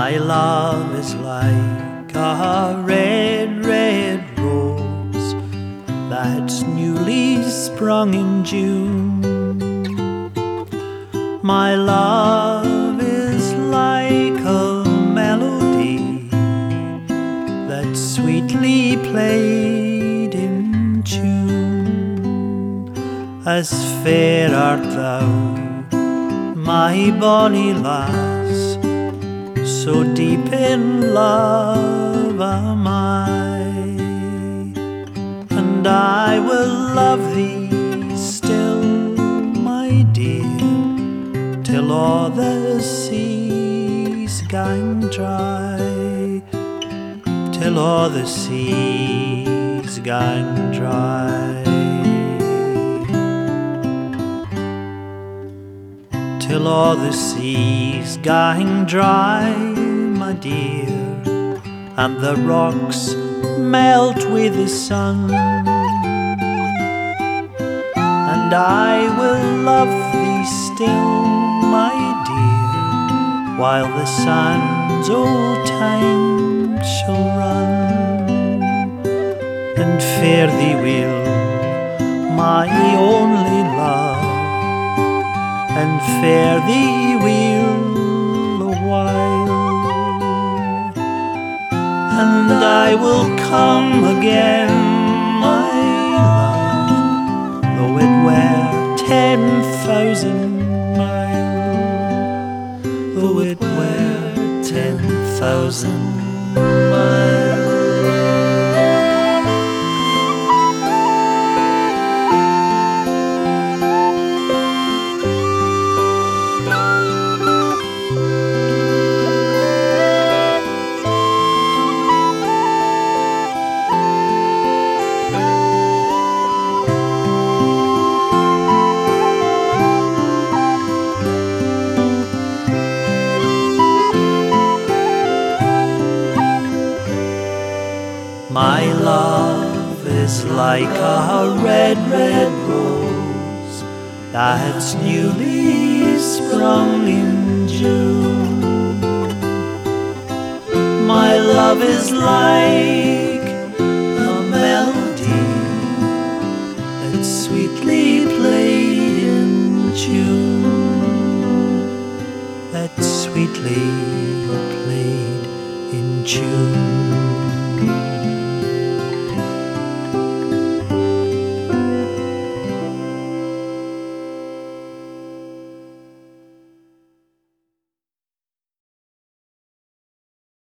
My love is like a red, red rose that's newly sprung in June. My love is like a melody that's sweetly played in tune. As fair art thou, my bonny lass, so deep in love am I, and I will love thee still, my dear, till all the seas gang dry, till all the seas gang dry, till all the seas gang dry, my dear, and the rocks melt with the sun, and I will love thee still, my dear, while the sands old time shall run, and fare thee will, my only love, and fare thee will a while, and I will come again, my love, though it were 10,000 miles, though it were 10,000 miles. My love is like a red, red rose that's newly sprung in June. My love is like a melody that's sweetly played in tune, that's sweetly played in tune.